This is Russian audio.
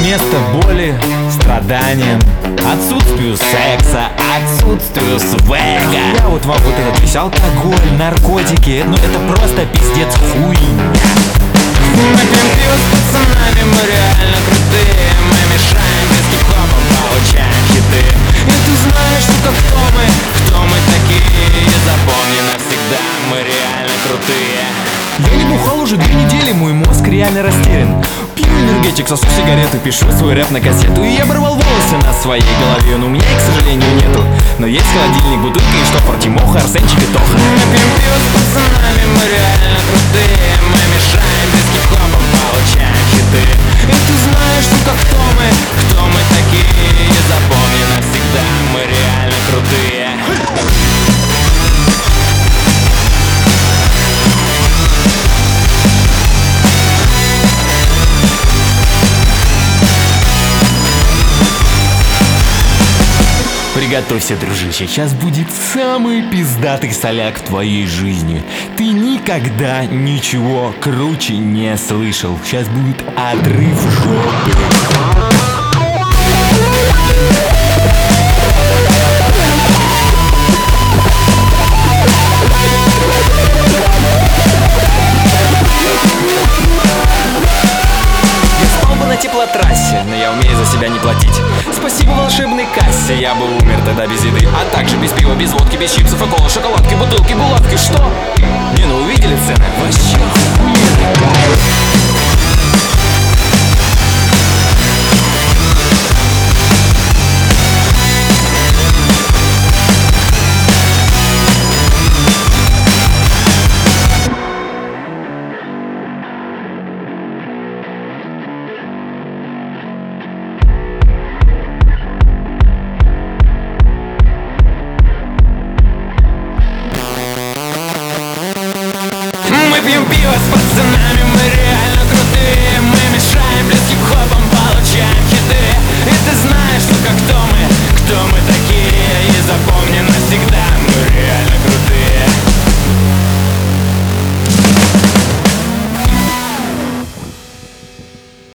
место боли, страданиям, отсутствию секса, отсутствию свега. Я вот вам вот этот весь алкоголь, наркотики, ну это просто пиздец хуйня. Мы пьем с пацанами, мы реально крутые. Мы мешаем без хип-хопа, получаем хиты. И ты знаешь, сука, кто мы такие. И запомни навсегда, мы реально крутые. Я не бухал уже 2 недели, мой мозг реально растерян. Пью энергетик, сосу сигарету, пишу свой рэп на кассету. И я оборвал волосы на своей голове, но у меня их, к сожалению, нету. Но есть холодильник, бутылка и штопор, Тимоха, Арсенчик и Тоха. Мы пьем пиво с пацанами, мы реально крутые. Мы мешаем без хип-хопа, получаем хиты. И ты знаешь, сука, кто мы такие. И запомни навсегда, мы реально крутые. Приготовься, дружище, сейчас будет самый пиздатый соляк в твоей жизни. Ты никогда ничего круче не слышал. Сейчас будет отрыв жопы. Теплотрассе, но я умею за себя не платить. Спасибо волшебной кассе, я бы умер тогда без еды. А также без пива, без водки, без чипсов и колы, шоколадки, бутылки, булавки. Что? Не, ну увидели цены? Вообще охуенно.